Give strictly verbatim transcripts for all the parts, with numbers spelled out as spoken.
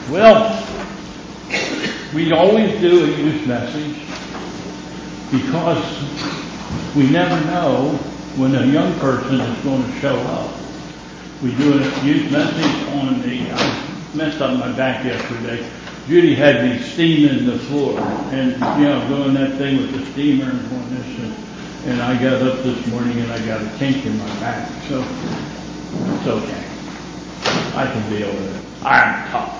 Well, we always do a youth message because we never know when a young person is going to show up. We do a youth message on the, I messed up my back yesterday. Judy had me steaming the floor and, you know, doing that thing with the steamer and doing this. And, and I got up this morning and I got a kink in my back. So it's okay. I can deal with it. I'm tough.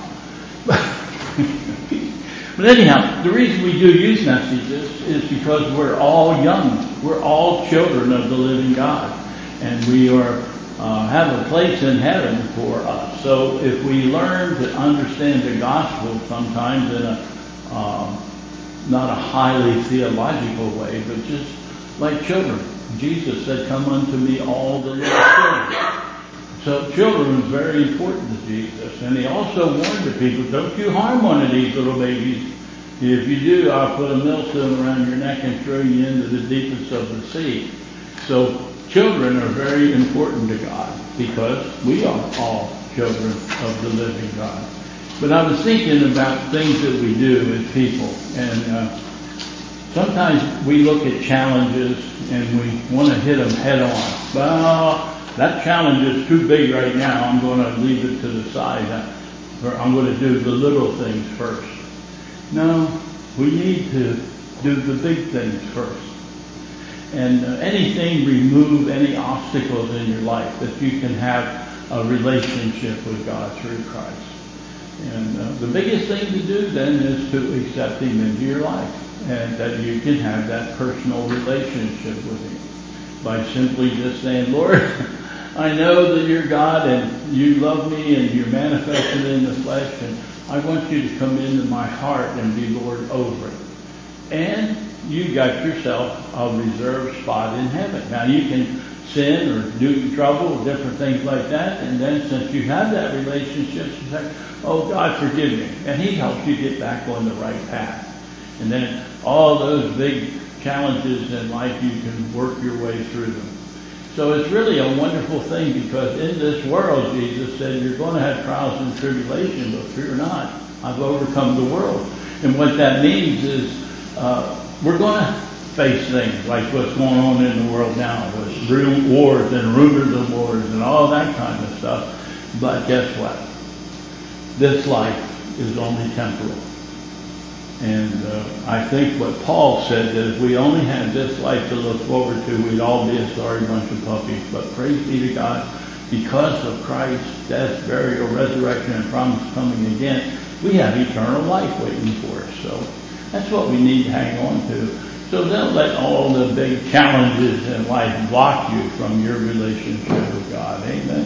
But anyhow, the reason we do youth messages is because we're all young. We're all children of the living God. And we are uh, have a place in heaven for us. So if we learn to understand the gospel sometimes in a um, not a highly theological way, but just like children. Jesus said, "Come unto me all the little children." So children is very important to Jesus. And he also warned the people, don't you harm one of these little babies. If you do, I'll put a millstone around your neck and throw you into the deepest of the sea. So children are very important to God because we are all children of the living God. But I was thinking about things that we do as people. And uh, sometimes we look at challenges and we want to hit them head on. Well, that challenge is too big right now. I'm going to leave it to the side. I'm going to do the little things first. No, we need to do the big things first. And uh, anything, remove any obstacles in your life that you can have a relationship with God through Christ. And uh, the biggest thing to do then is to accept Him into your life and that you can have that personal relationship with Him by simply just saying, Lord, I know that you're God and you love me and you're manifested in the flesh and I want you to come into my heart and be Lord over it. And you got yourself a reserved spot in heaven. Now you can sin or do trouble, different things like that, and then since you have that relationship, you say, oh God, forgive me. And He helps you get back on the right path. And then all those big challenges in life, you can work your way through them. So it's really a wonderful thing because in this world, Jesus said, you're going to have trials and tribulation, but fear not. I've overcome the world. And what that means is uh, we're going to face things like what's going on in the world now with real wars and rumors of wars and all that kind of stuff. But guess what? This life is only temporal. And uh, I think what Paul said that if we only had this life to look forward to, we'd all be a sorry bunch of puppies. But praise be to God, because of Christ's death, burial, resurrection, and promise coming again, we have eternal life waiting for us. So that's what we need to hang on to. So don't let all the big challenges in life block you from your relationship with God. Amen.